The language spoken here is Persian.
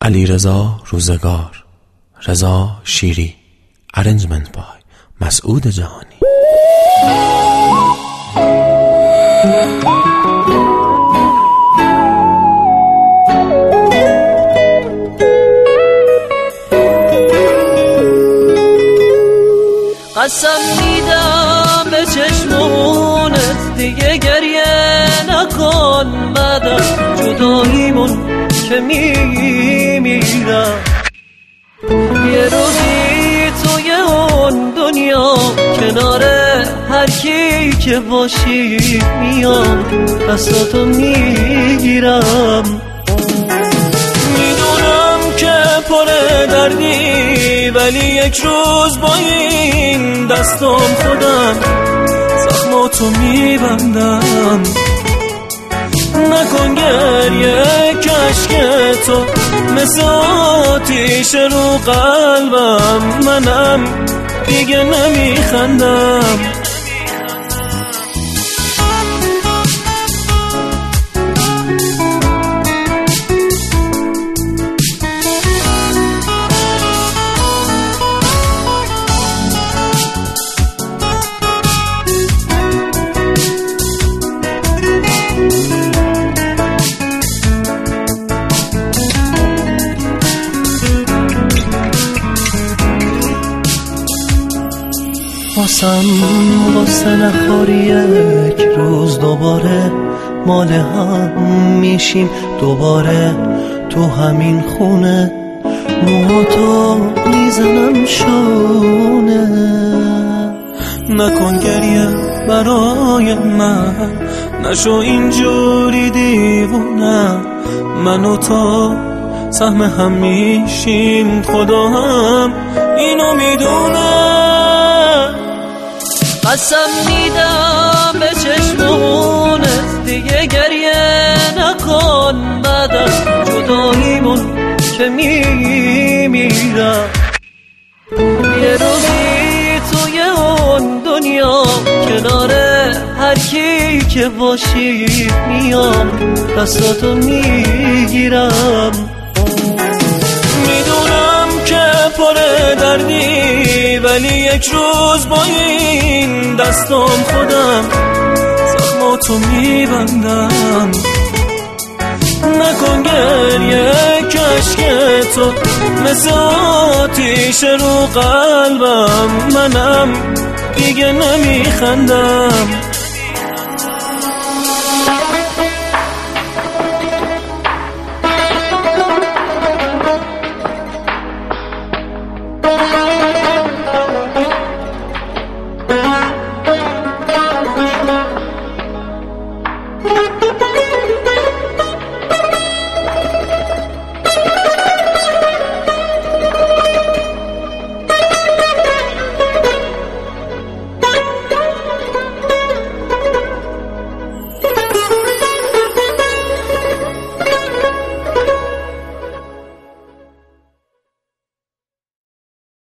علیرضا روزگار، رضا شیری، ارنجمنت بای مسعود جهانی. قسم میدم به چشمونت دیگه گریه نکن، بعد از جداییمون که میمیرم. یه روزی توی اون دنیا کنار هر کی که باشی میام دستاتو میگیرم. میدونم که پر دردی ولی یک روز با این دستم خودم زخماتو میبندم. نکن گریه کشک تو مثل آتیش رو قلبم، منم دیگه نمیخندم. واسه نخوری یک روز دوباره مال هم میشیم دوباره تو همین خونه، موهاتو میزنم شونه. نکن گریه برای من، نشو اینجوری دیوونه. من و تو سهم هم میشیم، خدا هم اینو میدونه. قسم میدم به چشمونت دیگه گریه نکن، بعد از جداییمون که میمیرم. یه روزی توی اون دنیا کنار هر کی که باشی میام دستاتو میگیرم. میدونم که پر دردی ولی یک روز با این دستم خودم زخماتو میبندم. نکن گریه کشک تو مثل آتیش رو قلبم، منم دیگه نمیخندم.